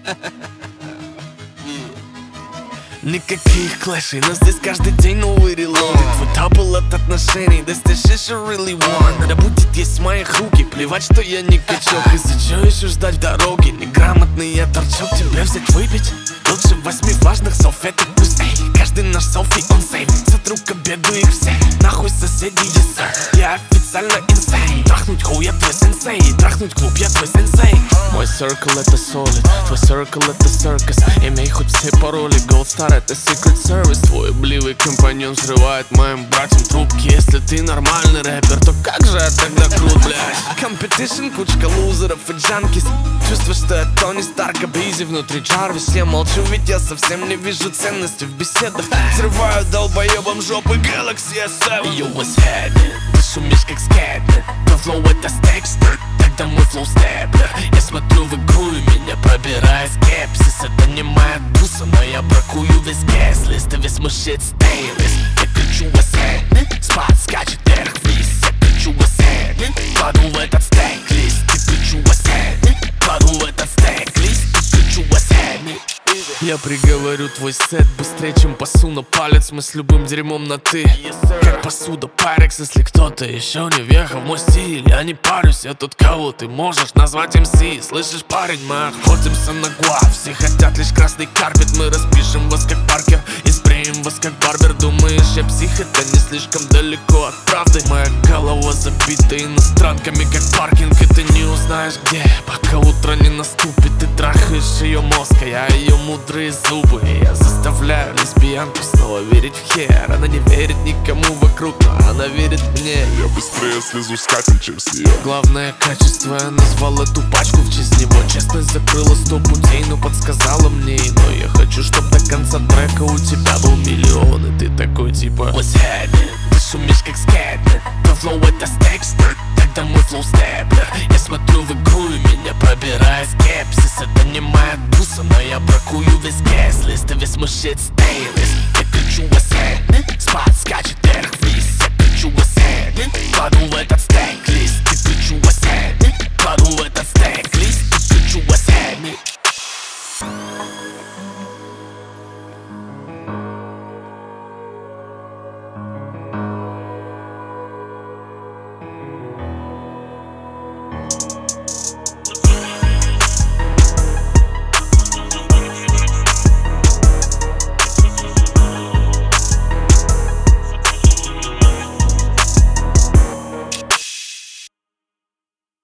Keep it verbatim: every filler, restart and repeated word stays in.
Никаких клэшей, но здесь каждый день новый релоуд. Твой дабл от отношений, does this shit you really want? Да будет есть в моих руки, плевать, что я не качок. Из-за чего еще ждать в дороге? Неграмотный я торчок, тебе взять выпить? Лучше восьми влажных салфеток плюс эй. Каждый наш селфи он сейв, сотру к обеду их все. Нахуй соседи, yes sir, я официально инсейн. Трахнуть хоу, я твой сенсей, трахнуть клуб, я твой сенсей. Мой circle это solid, твой circle это circus. Имей хоть все пароли, Gold Star это Secret Service. Твой бливый компаньон взрывает моим братьям трубки. Если ты нормальный рэпер, то как же я тогда крут, блядь? Competition, кучка лузеров и джанкис. Чувство, что я Тони Старк, а Бизи внутри Джарвис. Я молчу, ведь я совсем не вижу ценности в беседах. Взрываю долбоебом жопы Galaxy эс семь. Yo, what's happening? Ты шумишь как скэтмен. Твой флоу это стекстер, тогда мой флоу степлер. Я смотрю в игру и меня пробирает скепсис. Это не моя туса, но я бракую весь геслист. И весь мой shit stainless. Я кричу what's happening? Спад скачет вверх-вниз. Я кричу what's happening? Кладу в этот стейк-лист. И кричу what's happening? Кладу в этот стейк-лист. И кричу what's happening? Я приговорю твой сет быстрее, чем пасу на палец. Мы с любым дерьмом на ты, yes, как посуда Пайрекс. Если кто-то еще не въехал в мой стиль, я не парюсь, я тот, кого ты можешь назвать эм си. Слышишь, парень, мы охотимся на гуав. Все хотят лишь красный карпет. Мы распишем вас как Паркер и спреем вас как Барбер. Думаешь, я псих, это не слишком далеко от правды. Моя голова забита иностранками, как паркинг. И ты не узнаешь где, пока утро не наступит. Ты трахаешь ее мозг, а я ее мудрые зубы. Я заставляю лесбиянку снова верить в хер. Она не верит никому вокруг, но она верит мне. Я быстрее слезу с капель, чем с нее. Главное качество, я назвал эту пачку в честь него. Честность закрыла сто путей, но подсказала мне иной. Я хочу, чтоб до конца трека у тебя был миллион. И ты такой типа what's happening? Ты шумишь как скэтмен. Твой флоу это стекстер, тогда мой флоу степлер. Я смотрю в игру и меня пробирает скепсис. Это не моя туса, но я бракую весь геслист. И весь мой shit stainless. Я кричу what's happening?